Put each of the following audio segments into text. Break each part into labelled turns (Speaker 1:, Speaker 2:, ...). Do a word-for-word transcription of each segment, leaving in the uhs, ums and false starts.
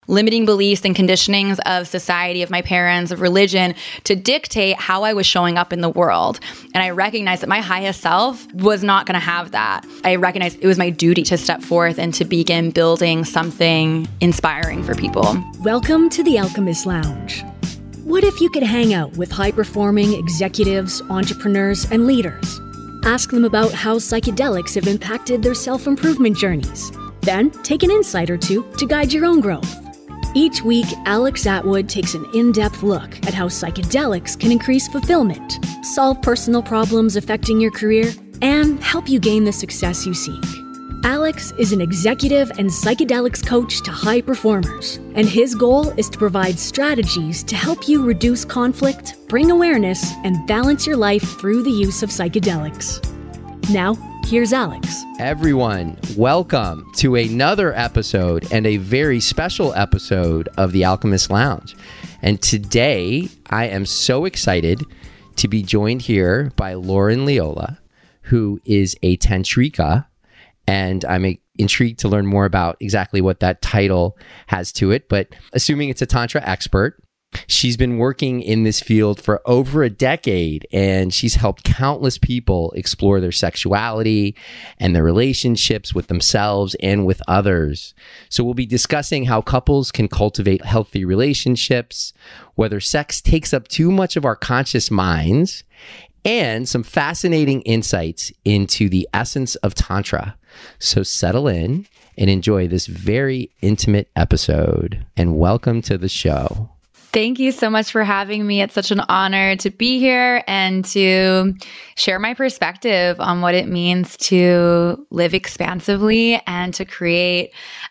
Speaker 1: limiting beliefs and conditionings of society, of my parents, of religion, to dictate how I was showing up in the world. And I recognized that my highest self was not going to have that. I recognized it was my duty to step forth and to begin building something inspiring for people.
Speaker 2: Welcome to the Alchemist Lounge. What if you could hang out with high-performing executives, entrepreneurs, and leaders? Ask them about how psychedelics have impacted their self-improvement journeys. Then take an insight or two to guide your own growth. Each week, Alex Atwood takes an in-depth look at how psychedelics can increase fulfillment, solve personal problems affecting your career, and help you gain the success you seek. Alex is an executive and psychedelics coach to high performers, and his goal is to provide strategies to help you reduce conflict, bring awareness, and balance your life through the use of psychedelics. Now, here's Alex.
Speaker 3: Everyone, welcome to another episode and a very special episode of the Alchemist Lounge. And today, I am so excited to be joined here by Lauren Leola, who is a Tantrika, and I'm intrigued to learn more about exactly what that title has to it. But assuming it's a Tantra expert, she's been working in this field for over a decade, and she's helped countless people explore their sexuality and their relationships with themselves and with others. So we'll be discussing how couples can cultivate healthy relationships, whether sex takes up too much of our conscious minds, and some fascinating insights into the essence of Tantra. So settle in and enjoy this very intimate episode, and welcome to the show.
Speaker 1: Thank you so much for having me. It's such an honor to be here and to share my perspective on what it means to live expansively and to create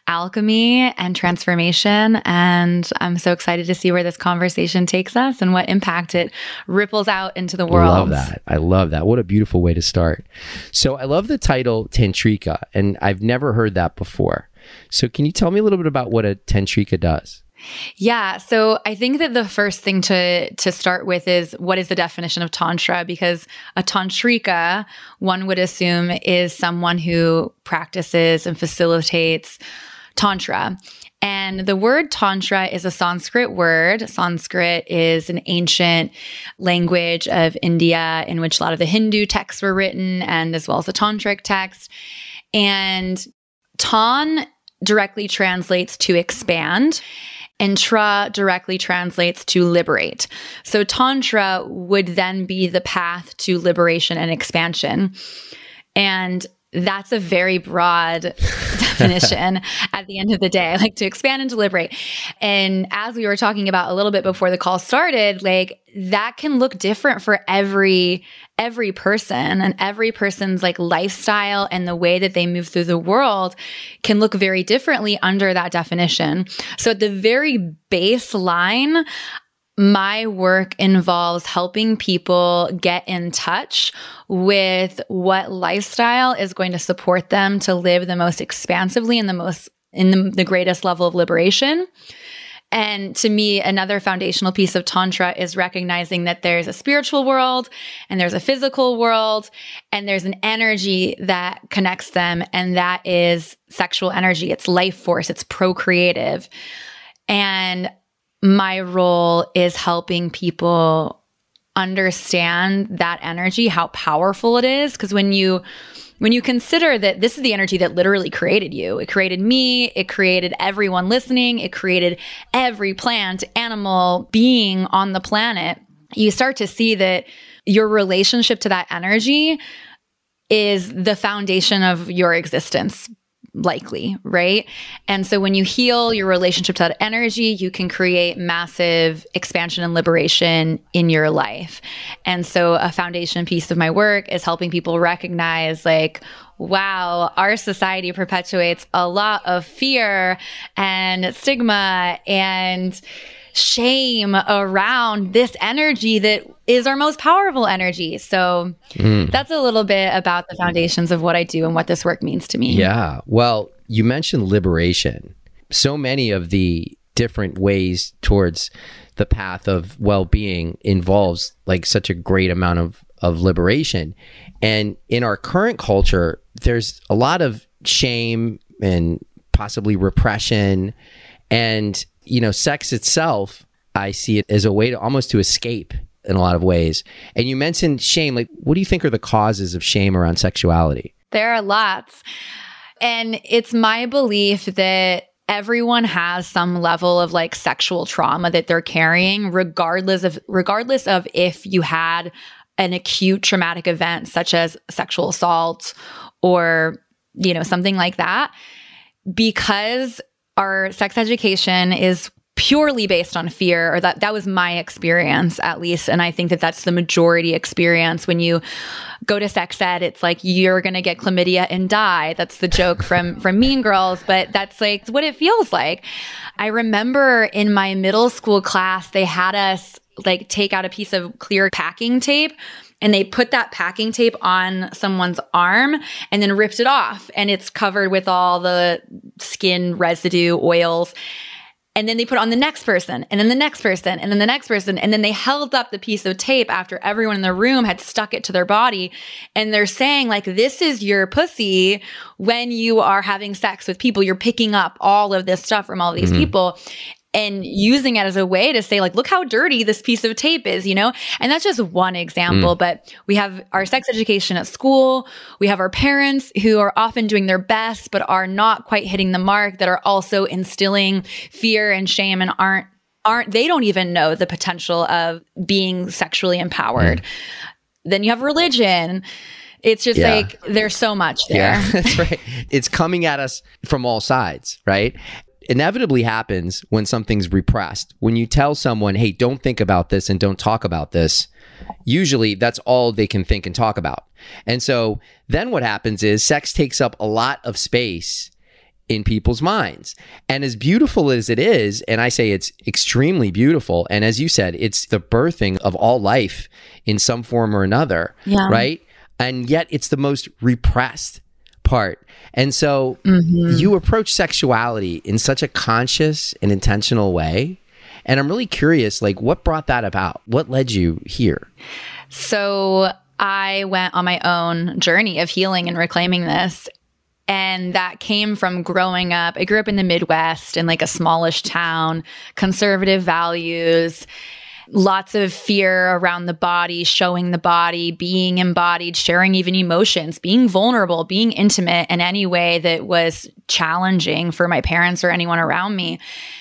Speaker 1: alchemy and transformation. And I'm so excited to see where this conversation takes us and what impact it ripples out into the world.
Speaker 3: I love that. I love that. What a beautiful way to start. So I love the title Tantrika, and I've never heard that before. So can you tell me a little bit about what a Tantrika does?
Speaker 1: Yeah. So I think that the first thing to to start with is, what is the definition of Tantra? Because a Tantrika, one would assume, is someone who practices and facilitates Tantra. And the word Tantra is a Sanskrit word. Sanskrit is an ancient language of India in which a lot of the Hindu texts were written, and as well as the Tantric text. And Tan directly translates to expand, and Tra directly translates to liberate. So Tantra would then be the path to liberation and expansion. And that's a very broad definition at the end of the day, like to expand and to liberate. And as we were talking about a little bit before the call started, like that can look different for every every person, and every person's like lifestyle and the way that they move through the world can look very differently under that definition. So at the very baseline, my work involves helping people get in touch with what lifestyle is going to support them to live the most expansively and the most in the, the greatest level of liberation. And to me, another foundational piece of Tantra is recognizing that there's a spiritual world and there's a physical world and there's an energy that connects them, and that is sexual energy. It's life force. It's procreative. And my role is helping people understand that energy, how powerful it is. Because when you when you consider that this is the energy that literally created you, it created me, it created everyone listening, it created every plant, animal, being on the planet, you start to see that your relationship to that energy is the foundation of your existence, likely, right? And so when you heal your relationship to that energy, you can create massive expansion and liberation in your life. And so a foundation piece of my work is helping people recognize, like, wow, our society perpetuates a lot of fear and stigma and shame around this energy that is our most powerful energy. So mm. that's a little bit about the foundations of what I do and what this work means to me.
Speaker 3: Yeah. Well, you mentioned liberation. So many of the different ways towards the path of well-being involves like such a great amount of, of liberation. And in our current culture, there's a lot of shame and possibly repression. And, you know, sex itself, I see it as a way to almost to escape in a lot of ways. And you mentioned shame. Like, what do you think are the causes of shame around sexuality?
Speaker 1: There are lots. And it's my belief that everyone has some level of like sexual trauma that they're carrying, regardless of regardless of if you had an acute traumatic event such as sexual assault or, you know, something like that. Because our sex education is purely based on fear, or that that was my experience at least. And I think that that's the majority experience. When you go to sex ed, it's like, you're going to get chlamydia and die. That's the joke from, from Mean Girls, but that's like what it feels like. I remember in my middle school class, they had us like take out a piece of clear packing tape, and they put that packing tape on someone's arm and then ripped it off. And it's covered with all the skin residue, oils. And then they put it on the next person, and then the next person, and then the next person. And then they held up the piece of tape after everyone in the room had stuck it to their body. And they're saying, like, this is your pussy when you are having sex with people. You're picking up all of this stuff from all of these mm-hmm. people. And using it as a way to say, like, look how dirty this piece of tape is, you know? And that's just one example. Mm. But we have our sex education at school. We have our parents who are often doing their best, but are not quite hitting the mark, that are also instilling fear and shame and aren't, aren't, they don't even know the potential of being sexually empowered. Mm. Then you have religion. It's just yeah. like, there's so much there.
Speaker 3: Yeah, that's right. It's coming at us from all sides, right? Inevitably happens when something's repressed. When you tell someone, hey, don't think about this and don't talk about this, usually that's all they can think and talk about. And so then what happens is sex takes up a lot of space in people's minds. And as beautiful as it is, and I say it's extremely beautiful, and as you said, it's the birthing of all life in some form or another, yeah. right? And yet it's the most repressed part. And so mm-hmm. you approach sexuality in such a conscious and intentional way. And I'm really curious, like, what brought that about? What led you here?
Speaker 1: So I went on my own journey of healing and reclaiming this. And that came from growing up. I grew up in the Midwest in like a smallish town, conservative values, lots of fear around the body, showing the body, being embodied, sharing even emotions, being vulnerable, being intimate in any way that was challenging for my parents or anyone around me.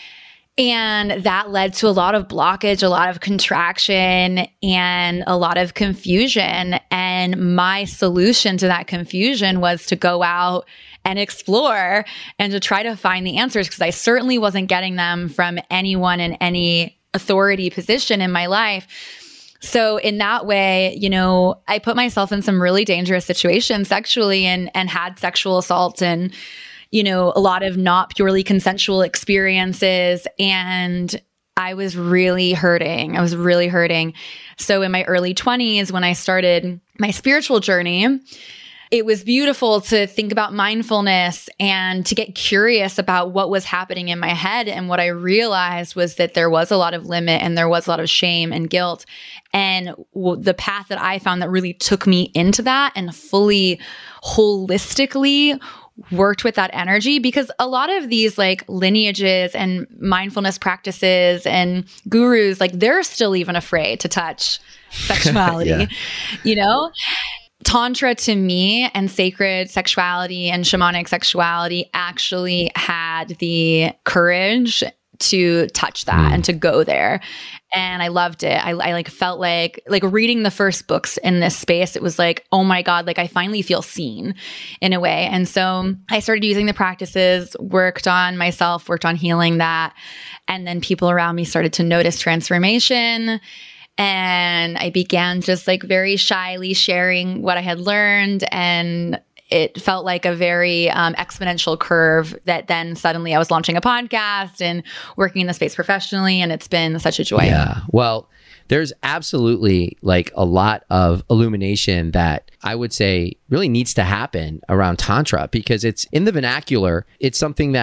Speaker 1: And that led to a lot of blockage, a lot of contraction, and a lot of confusion. And my solution to that confusion was to go out and explore and to try to find the answers, because I certainly wasn't getting them from anyone in any authority position in my life. So in that way, you know, I put myself in some really dangerous situations sexually, and and had sexual assault and, you know, a lot of not purely consensual experiences. And I was really hurting. I was really hurting. So in my early twenties, when I started my spiritual journey, it was beautiful to think about mindfulness and to get curious about what was happening in my head. And what I realized was that there was a lot of limit, and there was a lot of shame and guilt. And w- the path that I found that really took me into that and fully, holistically worked with that energy, because a lot of these like lineages and mindfulness practices and gurus, like, they're still even afraid to touch sexuality, yeah. you know? Tantra to me, and sacred sexuality and shamanic sexuality, actually had the courage to touch that mm. and to go there. And I loved it. I, I like felt like, like reading the first books in this space, it was like, oh my God, like I finally feel seen in a way. And so I started using the practices, worked on myself, worked on healing that. And then people around me started to notice transformation. And I began just like very shyly sharing what I had learned. And it felt like a very um, exponential curve that then suddenly I was launching a podcast and working in the space professionally. And it's been such a joy.
Speaker 3: Yeah. Well, there's absolutely like a lot of illumination that I would say really needs to happen around Tantra, because it's in the vernacular. It's something that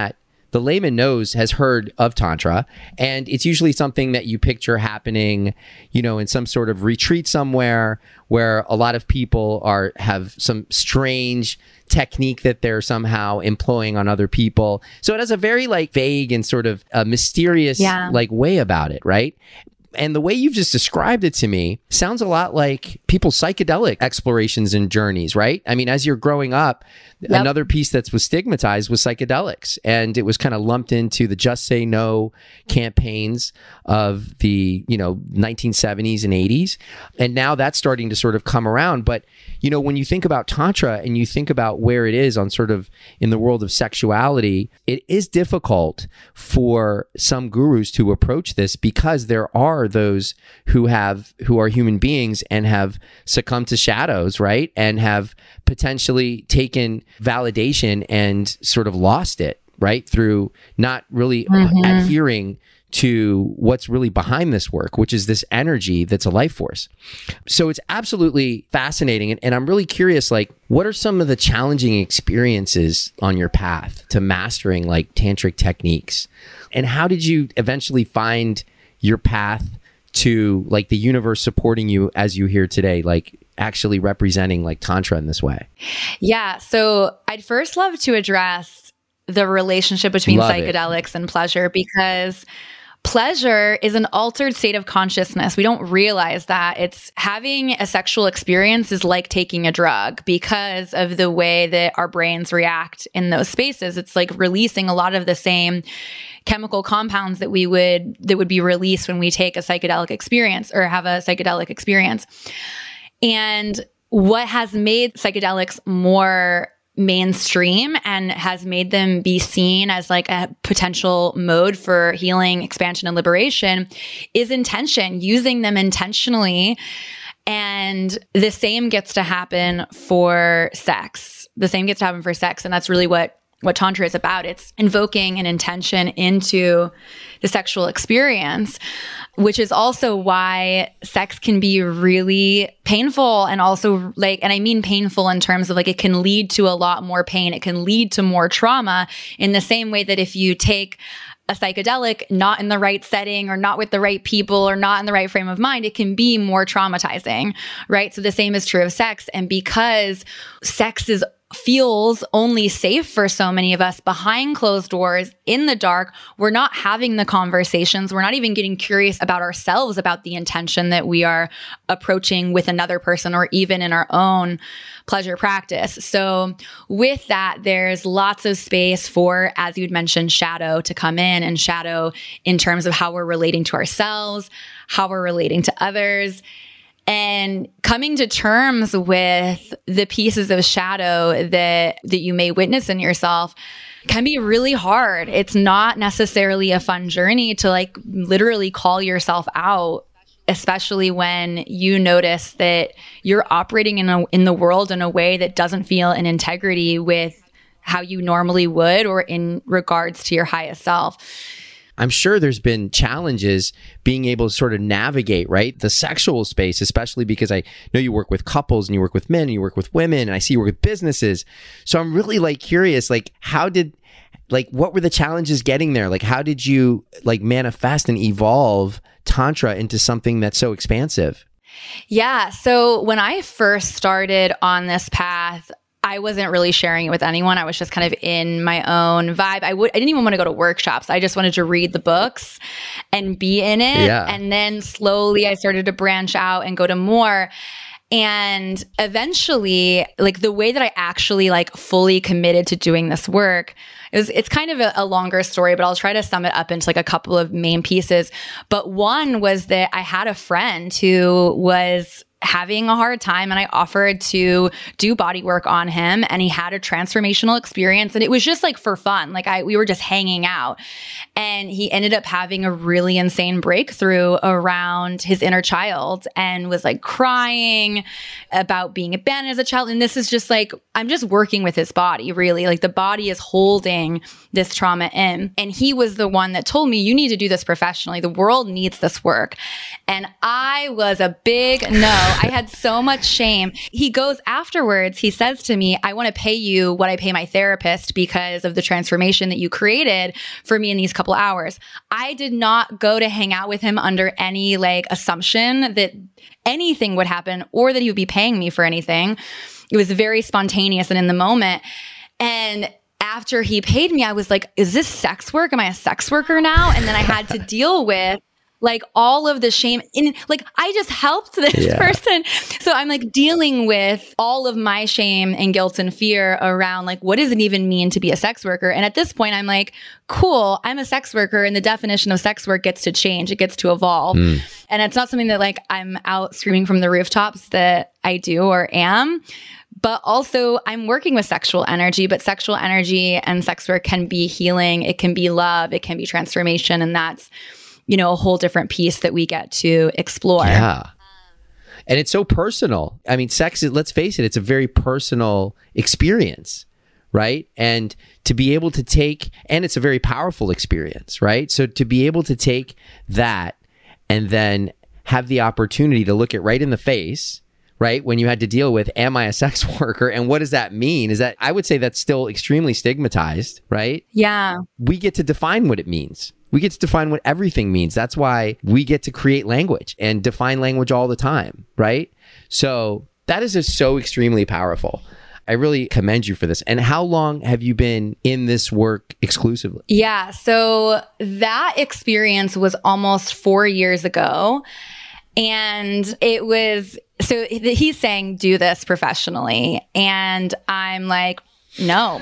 Speaker 3: the layman knows, has heard of Tantra. And it's usually something that you picture happening, you know, in some sort of retreat somewhere where a lot of people are have some strange technique that they're somehow employing on other people. So it has a very like vague and sort of a mysterious
Speaker 1: yeah.
Speaker 3: like way about it, right? And the way you've just described it to me sounds a lot like people's psychedelic explorations and journeys, right? I mean, as you're growing up, yep. another piece that was stigmatized was psychedelics. And it was kind of lumped into the Just Say No campaigns of the, you know, nineteen seventies and eighties. And now that's starting to sort of come around. But, you know, when you think about Tantra and you think about where it is on sort of in the world of sexuality, it is difficult for some gurus to approach this because there are those who have who are human beings and have succumbed to shadows, right? And have potentially taken validation and sort of lost it, right? Through not really mm-hmm. adhering to what's really behind this work, which is this energy that's a life force. So it's absolutely fascinating. And, and I'm really curious, like, what are some of the challenging experiences on your path to mastering like tantric techniques? And how did you eventually find your path to like the universe supporting you as you hear today, like actually representing like Tantra in this way?
Speaker 1: Yeah. So I'd first love to address the relationship between
Speaker 3: Love
Speaker 1: psychedelics
Speaker 3: it.
Speaker 1: and pleasure, because pleasure is an altered state of consciousness. We don't realize that. It's having a sexual experience is like taking a drug because of the way that our brains react in those spaces. It's like releasing a lot of the same chemical compounds that we would that would be released when we take a psychedelic experience or have a psychedelic experience. And what has made psychedelics more mainstream and has made them be seen as like a potential mode for healing, expansion, and liberation is intention, using them intentionally. And the same gets to happen for sex. The same gets to happen for sex. And that's really what what Tantra is about. It's invoking an intention into the sexual experience, which is also why sex can be really painful and also like, and I mean painful in terms of like, it can lead to a lot more pain. It can lead to more trauma in the same way that if you take a psychedelic not in the right setting or not with the right people or not in the right frame of mind, it can be more traumatizing, right? So the same is true of sex. And because sex is feels only safe for so many of us behind closed doors in the dark, we're not having the conversations. We're not even getting curious about ourselves, about the intention that we are approaching with another person or even in our own pleasure practice. So with that, there's lots of space for, as you'd mentioned, shadow to come in, and shadow in terms of how we're relating to ourselves, how we're relating to others. And coming to terms with the pieces of shadow that that you may witness in yourself can be really hard. It's not necessarily a fun journey to like literally call yourself out, especially when you notice that you're operating in a, in the world in a way that doesn't feel in integrity with how you normally would or in regards to your highest self.
Speaker 3: I'm sure there's been challenges being able to sort of navigate, right? The sexual space, especially because I know you work with couples and you work with men and you work with women and I see you work with businesses. So I'm really like curious, like how did, like what were the challenges getting there? Like how did you like manifest and evolve Tantra into something that's so expansive?
Speaker 1: Yeah. So when I first started on this path, I wasn't really sharing it with anyone. I was just kind of in my own vibe. I would, I didn't even want to go to workshops. I just wanted to read the books and be in it.
Speaker 3: Yeah.
Speaker 1: And then slowly I started to branch out and go to more. And eventually, like the way that I actually like fully committed to doing this work, it was, it's kind of a, a longer story, but I'll try to sum it up into like a couple of main pieces. But one was that I had a friend who was having a hard time and I offered to do body work on him, and he had a transformational experience, and it was just like for fun. Like I, we were just hanging out, and he ended up having a really insane breakthrough around his inner child and was like crying about being abandoned as a child. And this is just like, I'm just working with his body, really. Like the body is holding this trauma in. And he was the one that told me, you need to do this professionally. The world needs this work. And I was a big no. I had so much shame. He goes afterwards, he says to me, I want to pay you what I pay my therapist because of the transformation that you created for me in these couple hours. I did not go to hang out with him under any like assumption that anything would happen or that he would be paying me for anything. It was very spontaneous and in the moment. And after he paid me, I was like, is this sex work? Am I a sex worker now? And then I had to deal with like all of the shame in like, I just helped this yeah. person. So I'm like dealing with all of my shame and guilt and fear around like, what does it even mean to be a sex worker? And at this point I'm like, cool, I'm a sex worker and the definition of sex work gets to change. It gets to evolve. Mm. And it's not something that like I'm out screaming from the rooftops that I do or am. But also I'm working with sexual energy, but sexual energy and sex work can be healing. It can be love. It can be transformation. And that's, you know, a whole different piece that we get to explore.
Speaker 3: Yeah. And it's so personal. I mean, sex is, let's face it, it's a very personal experience, right? And to be able to take, and it's a very powerful experience, right? So to be able to take that and then have the opportunity to look it right in the face, right? When you had to deal with, am I a sex worker? And what does that mean? Is that, I would say that's still extremely stigmatized, right?
Speaker 1: Yeah.
Speaker 3: We get to define what it means. We get to define what everything means. That's why we get to create language and define language all the time, right? So that is just so extremely powerful. I really commend you for this. And how long have you been in this work exclusively?
Speaker 1: Yeah. So that experience was almost four years ago. And it was, so he's saying, do this professionally. And I'm like, no.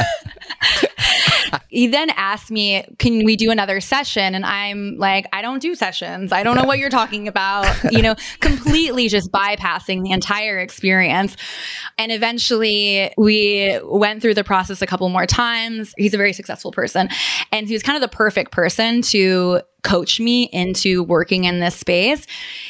Speaker 1: He then asked me, can we do another session? And I'm like, I don't do sessions. I don't know what you're talking about. You know, completely just bypassing the entire experience. And eventually we went through the process a couple more times. He's a very successful person. And he was kind of the perfect person to coach me into working in this space.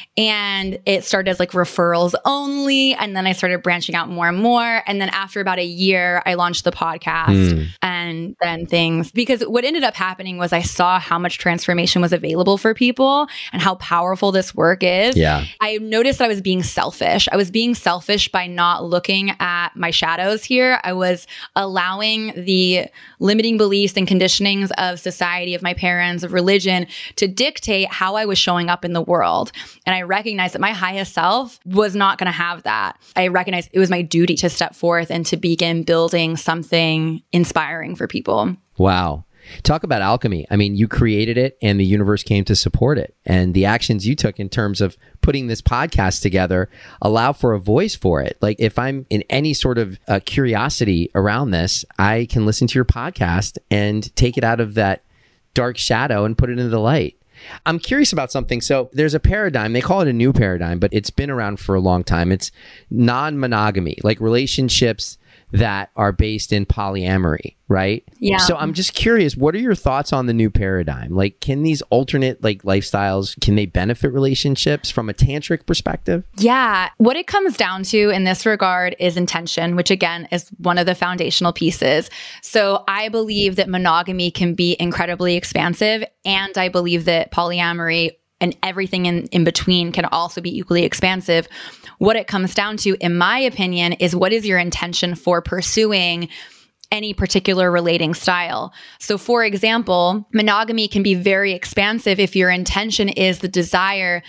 Speaker 1: And it started as like referrals only. And then I started branching out more and more. And then after about a year, I launched the podcast mm. and then things, because what ended up happening was I saw how much transformation was available for people and how powerful this work is.
Speaker 3: Yeah.
Speaker 1: I noticed that I was being selfish. I was being selfish by not looking at my shadows here. I was allowing the limiting beliefs and conditionings of society, of my parents, of religion, to dictate how I was showing up in the world. And I recognized that my highest self was not going to have that. I recognized it was my duty to step forth and to begin building something inspiring for people.
Speaker 3: Wow. Talk about alchemy. I mean, you created it and the universe came to support it. And the actions you took in terms of putting this podcast together allow for a voice for it. Like if I'm in any sort of uh, curiosity around this, I can listen to your podcast and take it out of that dark shadow and put it into the light. I'm curious about something. So there's a paradigm, they call it a new paradigm, but it's been around for a long time. It's non-monogamy, like relationships that are based in polyamory, right?
Speaker 1: Yeah.
Speaker 3: So I'm just curious, what are your thoughts on the new paradigm? Like, can these alternate like lifestyles, can they benefit relationships from a tantric perspective?
Speaker 1: Yeah. What it comes down to in this regard is intention, which again is one of the foundational pieces. So I believe that monogamy can be incredibly expansive, and I believe that polyamory and everything in, in between can also be equally expansive. What it comes down to, in my opinion, is what is your intention for pursuing any particular relating style. So for example, monogamy can be very expansive if your intention is the desire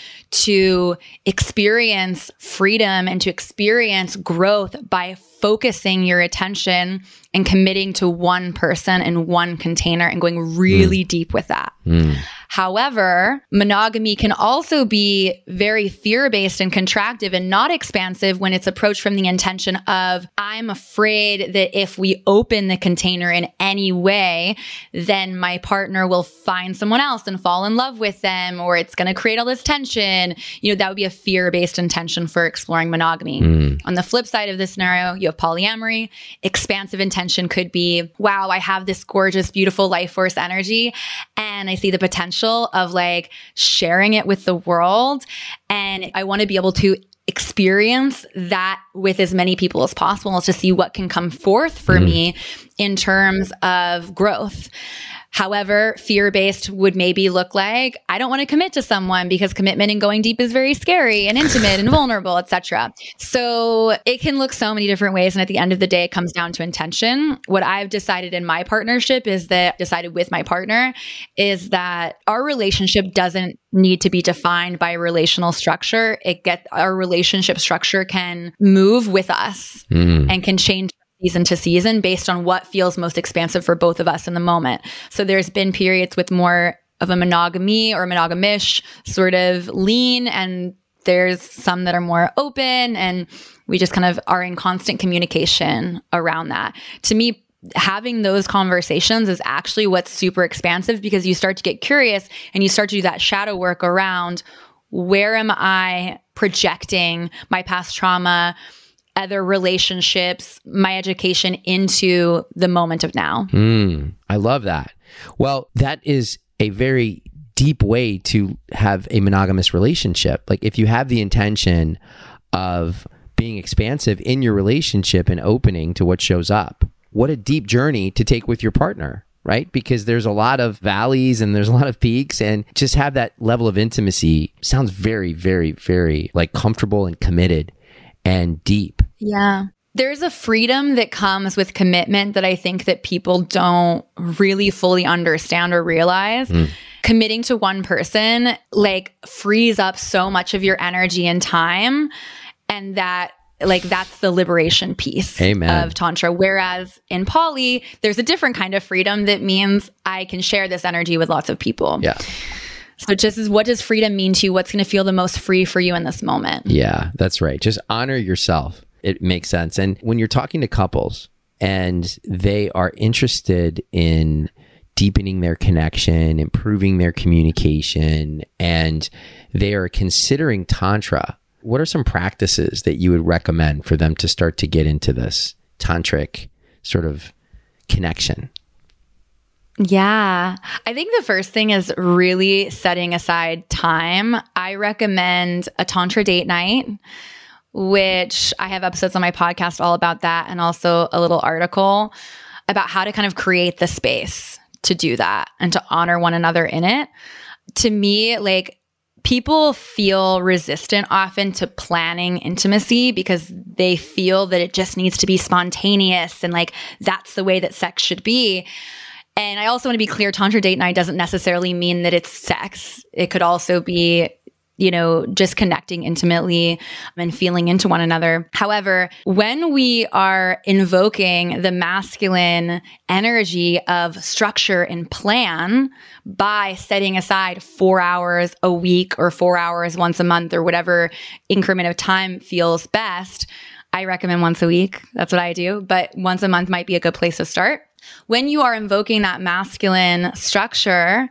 Speaker 1: to experience freedom and to experience growth by focusing your attention and committing to one person and one container and going really mm. deep with that. Mm. However, monogamy can also be very fear-based and contractive and not expansive when it's approached from the intention of, I'm afraid that if we open the container in any way, then my partner will find someone else and fall in love with them, or it's going to create all this tension. You know, that would be a fear-based intention for exploring monogamy. Mm. On the flip side of this scenario, you have polyamory. Expansive intention could be, wow, I have this gorgeous, beautiful life force energy, and I see the potential of like sharing it with the world. And I want to be able to experience that with as many people as possible to see what can come forth for mm. me in terms of growth. However, fear-based would maybe look like, I don't want to commit to someone because commitment and going deep is very scary and intimate and vulnerable, et cetera. So it can look so many different ways. And at the end of the day, it comes down to intention. What I've decided in my partnership is that, decided with my partner, is that our relationship doesn't need to be defined by relational structure. It get our relationship structure can move with us mm. and can change season to season based on what feels most expansive for both of us in the moment. So there's been periods with more of a monogamy or monogamish sort of lean, and there's some that are more open, and we just kind of are in constant communication around that. To me, having those conversations is actually what's super expansive, because you start to get curious and you start to do that shadow work around, where am I projecting my past trauma, other relationships, my education into the moment of now.
Speaker 3: Mm, I love that. Well, that is a very deep way to have a monogamous relationship. Like if you have the intention of being expansive in your relationship and opening to what shows up, what a deep journey to take with your partner, right? Because there's a lot of valleys and there's a lot of peaks, and just have that level of intimacy sounds very, very, very like comfortable and committed and deep.
Speaker 1: Yeah. There's a freedom that comes with commitment that I think that people don't really fully understand or realize. Mm. Committing to one person like frees up so much of your energy and time, and that like that's the liberation piece
Speaker 3: Amen.
Speaker 1: Of Tantra. Whereas in poly, there's a different kind of freedom that means I can share this energy with lots of people.
Speaker 3: Yeah.
Speaker 1: So just as, what does freedom mean to you? What's going to feel the most free for you in this moment?
Speaker 3: Yeah, that's right. Just honor yourself. It makes sense. And when you're talking to couples and they are interested in deepening their connection, improving their communication, and they are considering Tantra, what are some practices that you would recommend for them to start to get into this tantric sort of connection?
Speaker 1: Yeah. I think the first thing is really setting aside time. I recommend a Tantra date night, which I have episodes on my podcast all about that, and also a little article about how to kind of create the space to do that and to honor one another in it. To me, like, people feel resistant often to planning intimacy because they feel that it just needs to be spontaneous and like that's the way that sex should be. And I also want to be clear, Tantra date night doesn't necessarily mean that it's sex. It could also be, you know, just connecting intimately and feeling into one another. However, when we are invoking the masculine energy of structure and plan by setting aside four hours a week or four hours once a month or whatever increment of time feels best, I recommend once a week. That's what I do. But once a month might be a good place to start. When you are invoking that masculine structure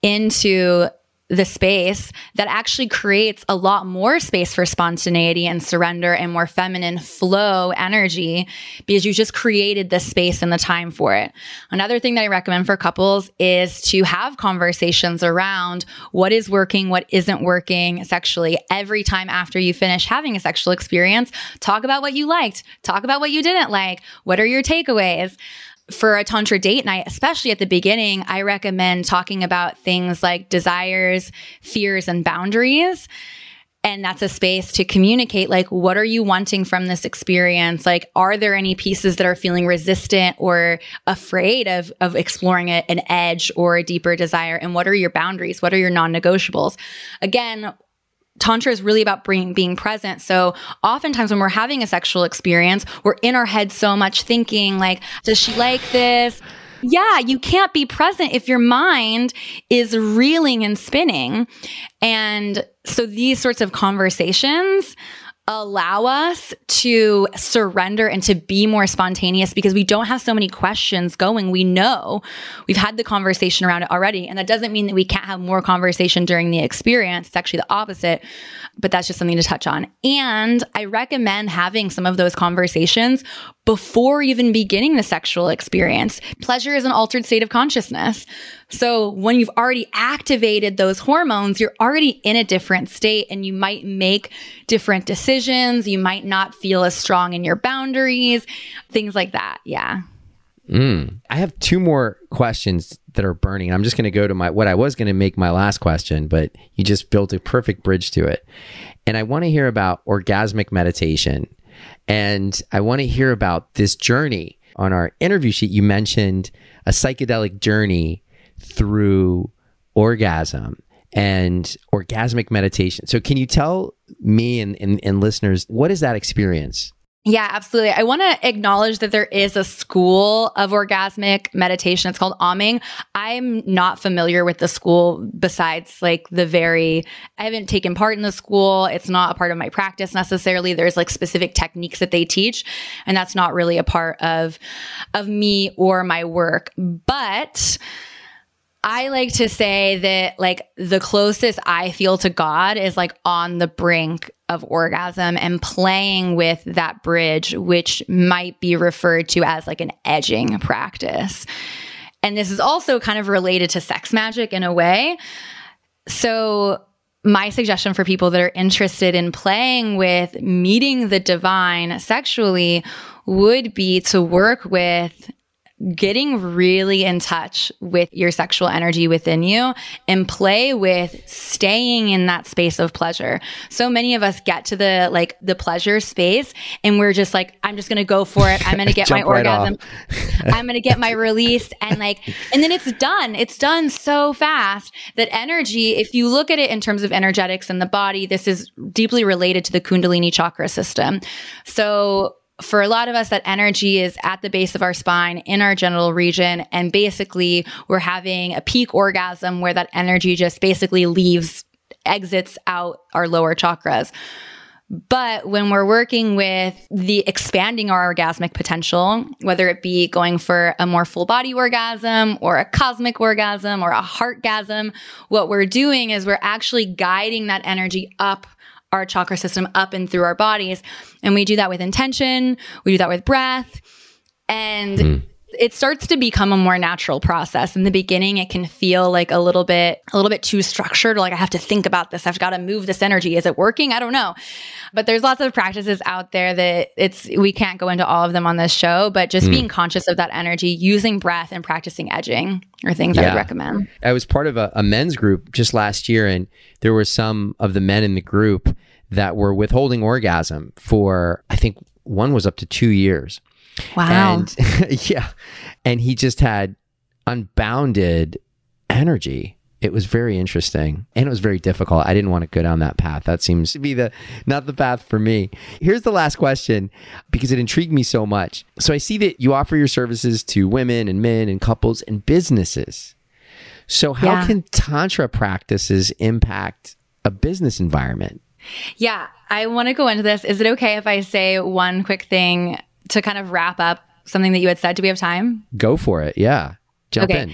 Speaker 1: into the space, that actually creates a lot more space for spontaneity and surrender and more feminine flow energy, because you just created the space and the time for it. Another thing that I recommend for couples is to have conversations around what is working, what isn't working sexually. Every time after you finish having a sexual experience, talk about what you liked, talk about what you didn't like. What are your takeaways? For a Tantra date night, especially at the beginning, I recommend talking about things like desires, fears, and boundaries. And that's a space to communicate, like, what are you wanting from this experience? Like, are there any pieces that are feeling resistant or afraid of, of exploring a, an edge or a deeper desire? And what are your boundaries? What are your non-negotiables? Again, Tantra is really about bring, being present. So oftentimes when we're having a sexual experience, we're in our head so much thinking like, does she like this? Yeah, you can't be present if your mind is reeling and spinning. And so these sorts of conversations allow us to surrender and to be more spontaneous because we don't have so many questions going. We know we've had the conversation around it already. And that doesn't mean that we can't have more conversation during the experience. It's actually the opposite, but that's just something to touch on. And I recommend having some of those conversations before even beginning the sexual experience. Pleasure is an altered state of consciousness. So when you've already activated those hormones, you're already in a different state and you might make different decisions. You might not feel as strong in your boundaries, things like that. Yeah.
Speaker 3: Mm. I have two more questions that are burning. I'm just going to go to my what I was going to make my last question, but you just built a perfect bridge to it. And I want to hear about orgasmic meditation. And I want to hear about this journey. On our interview sheet, you mentioned a psychedelic journey through orgasm and orgasmic meditation. So can you tell me and, and, and listeners, what is that experience?
Speaker 1: Yeah, absolutely. I want to acknowledge that there is a school of orgasmic meditation. It's called Amming. I'm not familiar with the school besides like the very, I haven't taken part in the school. It's not a part of my practice necessarily. There's like specific techniques that they teach, and that's not really a part of, of me or my work. But I like to say that like the closest I feel to God is like on the brink of orgasm and playing with that bridge, which might be referred to as like an edging practice. And this is also kind of related to sex magic in a way. So my suggestion for people that are interested in playing with meeting the divine sexually would be to work with getting really in touch with your sexual energy within you and play with staying in that space of pleasure. So many of us get to the like the pleasure space and we're just like, I'm just going to go for it. I'm going to get my
Speaker 3: right
Speaker 1: orgasm. I'm going to get my release. And like, and then it's done. It's done so fast that energy, if you look at it in terms of energetics in the body, this is deeply related to the Kundalini chakra system. So for a lot of us, that energy is at the base of our spine in our genital region. And basically, we're having a peak orgasm where that energy just basically leaves, exits out our lower chakras. But when we're working with the expanding our orgasmic potential, whether it be going for a more full body orgasm or a cosmic orgasm or a heartgasm, what we're doing is we're actually guiding that energy up our chakra system, up and through our bodies. And we do that with intention. We do that with breath. And mm. it starts to become a more natural process. In the beginning, it can feel like a little bit, a little bit too structured. Like I have to think about this. I've got to move this energy. Is it working? I don't know. But there's lots of practices out there that it's, we can't go into all of them on this show, but just mm. being conscious of that energy, using breath and practicing edging are things yeah. I would recommend.
Speaker 3: I was part of a, a men's group just last year, and there were some of the men in the group that were withholding orgasm for, I think one was up to two years.
Speaker 1: Wow.
Speaker 3: And yeah. And he just had unbounded energy. It was very interesting, and it was very difficult. I didn't want to go down that path. That seems to be the not the path for me. Here's the last question, because it intrigued me so much. So I see that you offer your services to women and men and couples and businesses. So how
Speaker 1: yeah.
Speaker 3: can Tantra practices impact a business environment?
Speaker 1: Yeah, I want to go into this. Is it okay if I say one quick thing to kind of wrap up something that you had said? Do we have time?
Speaker 3: Go for it. Yeah. Jump
Speaker 1: okay.
Speaker 3: in.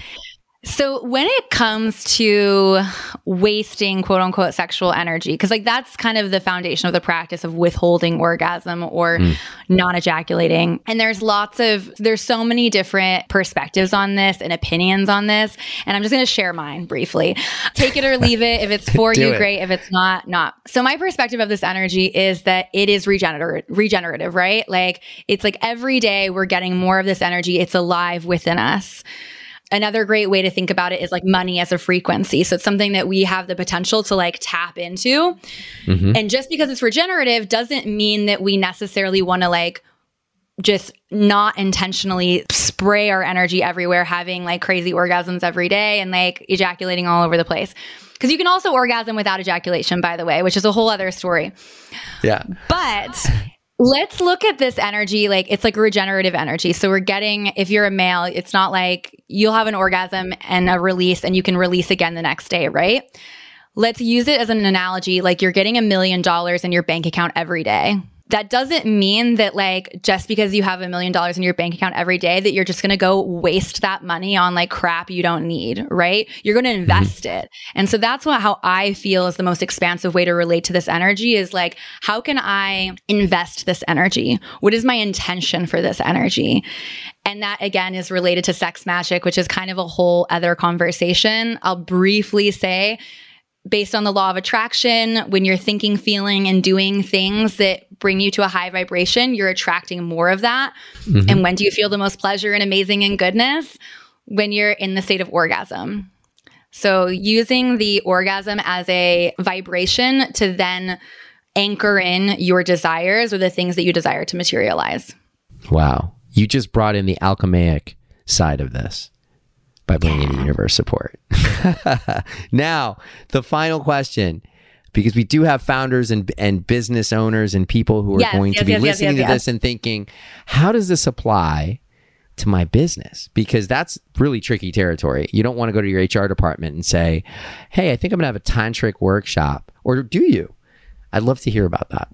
Speaker 1: So when it comes to wasting quote unquote sexual energy, because like that's kind of the foundation of the practice of withholding orgasm or mm. non-ejaculating. And there's lots of, there's so many different perspectives on this and opinions on this. And I'm just going to share mine briefly. Take it or leave it. If it's for you, it. great. If it's not, not. So my perspective of this energy is that it is regenerative, regenerative, right? Like it's like every day we're getting more of this energy. It's alive within us. Another great way to think about it is like money as a frequency. So it's something that we have the potential to like tap into. Mm-hmm. And just because it's regenerative doesn't mean that we necessarily want to like just not intentionally spray our energy everywhere, having like crazy orgasms every day and like ejaculating all over the place. Because you can also orgasm without ejaculation, by the way, which is a whole other story.
Speaker 3: Yeah.
Speaker 1: But let's look at this energy like it's like regenerative energy. So we're getting, if you're a male, it's not like you'll have an orgasm and a release and you can release again the next day, right? Let's use it as an analogy, like you're getting a million dollars in your bank account every day. That doesn't mean that like just because you have a million dollars in your bank account every day that you're just going to go waste that money on like crap you don't need, right? You're going to invest mm-hmm. it. And so that's what how I feel is the most expansive way to relate to this energy is like, how can I invest this energy? What is my intention for this energy? And that again is related to sex magic, which is kind of a whole other conversation. I'll briefly say based on the law of attraction, when you're thinking, feeling, and doing things that bring you to a high vibration, you're attracting more of that. Mm-hmm. And when do you feel the most pleasure and amazing and goodness? When you're in the state of orgasm. So using the orgasm as a vibration to then anchor in your desires or the things that you desire to materialize.
Speaker 3: Wow. You just brought in the alchemic side of this by bringing yeah. in universe support. Now, the final question, because we do have founders and, and business owners and people who are yes, going yes, to be yes, listening yes, yes, to yes. this and thinking, how does this apply to my business? Because that's really tricky territory. You don't want to go to your H R department and say, hey, I think I'm going to have a tantric workshop. Or do you? I'd love to hear about that.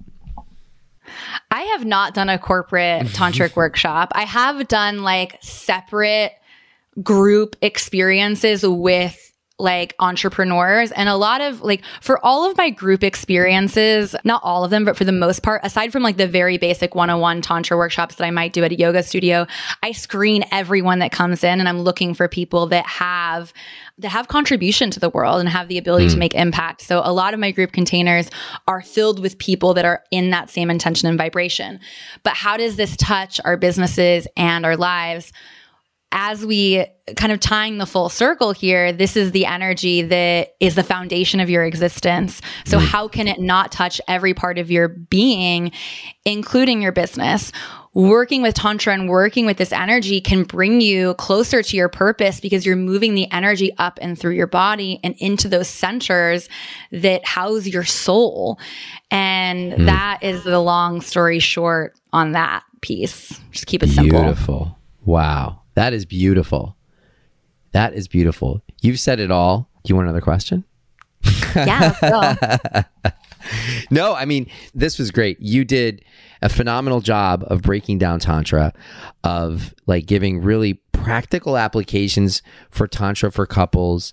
Speaker 1: I have not done a corporate tantric workshop. I have done like separate group experiences with like entrepreneurs, and a lot of like for all of my group experiences, not all of them, but for the most part, aside from like the very basic one-on-one tantra workshops that I might do at a yoga studio, I screen everyone that comes in, and I'm looking for people that have that have contribution to the world and have the ability mm. to make impact. So a lot of my group containers are filled with people that are in that same intention and vibration. But how does this touch our businesses and our lives? As we kind of tying the full circle here, this is the energy that is the foundation of your existence. So mm. how can it not touch every part of your being, including your business? Working with Tantra and working with this energy can bring you closer to your purpose because you're moving the energy up and through your body and into those centers that house your soul. And mm. that is the long story short on that piece. Just keep it simple.
Speaker 3: Beautiful. Wow. That is beautiful. That is beautiful. You've said it all. Do you want another question?
Speaker 1: Yeah, let's go.
Speaker 3: No, I mean, this was great. You did a phenomenal job of breaking down Tantra, of like giving really practical applications for Tantra for couples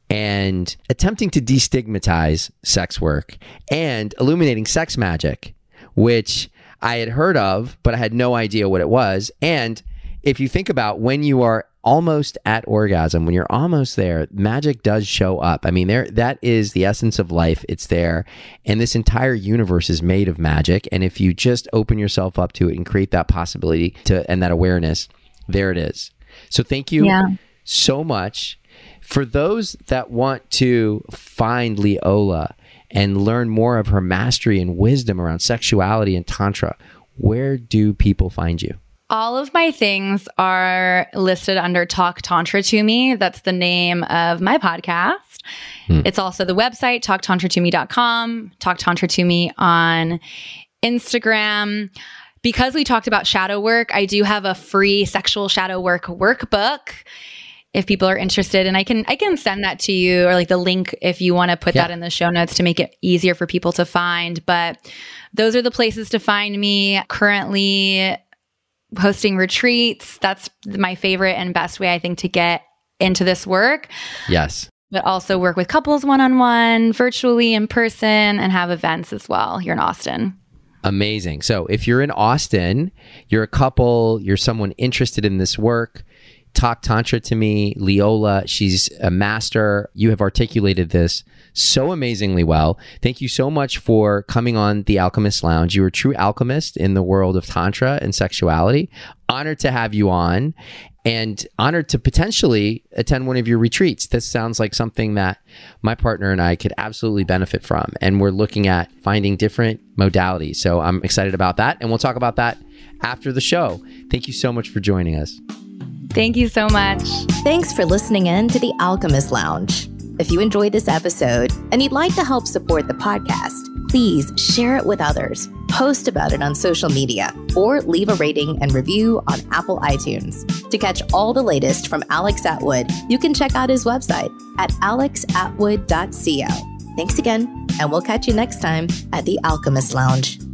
Speaker 3: and attempting to destigmatize sex work and illuminating sex magic, which I had heard of, but I had no idea what it was. And if you think about when you are almost at orgasm, when you're almost there, magic does show up. I mean, there that is the essence of life. It's there. And this entire universe is made of magic. And if you just open yourself up to it and create that possibility to and that awareness, there it is. So thank you yeah. so much. For those that want to find Leola and learn more of her mastery and wisdom around sexuality and Tantra, where do people find you?
Speaker 1: All of my things are listed under Talk Tantra to Me. That's the name of my podcast. Hmm. It's also the website, talk tantra to me dot com, Talk Tantra to Me on Instagram. Because we talked about shadow work, I do have a free sexual shadow work workbook if people are interested. And I can I can send that to you, or like the link if you want to put yeah. that in the show notes to make it easier for people to find. But those are the places to find me. Currently hosting retreats. That's my favorite and best way, I think, to get into this work.
Speaker 3: Yes.
Speaker 1: But also work with couples one-on-one, virtually, in person, and have events as well here in Austin.
Speaker 3: Amazing. So if you're in Austin, you're a couple, you're someone interested in this work, Talk Tantra to Me. Leola, she's a master. You have articulated this so amazingly well. Thank you so much for coming on the Alchemist Lounge. You're a true alchemist in the world of Tantra and sexuality. Honored to have you on, and honored to potentially attend one of your retreats. This sounds like something that my partner and I could absolutely benefit from. And we're looking at finding different modalities. So I'm excited about that. And we'll talk about that after the show. Thank you so much for joining us.
Speaker 1: Thank you so much.
Speaker 4: Thanks for listening in to the Alchemist Lounge. If you enjoyed this episode and you'd like to help support the podcast, please share it with others, post about it on social media, or leave a rating and review on Apple iTunes. To catch all the latest from Alex Atwood, you can check out his website at alex atwood dot co. Thanks again, and we'll catch you next time at the Alchemist Lounge.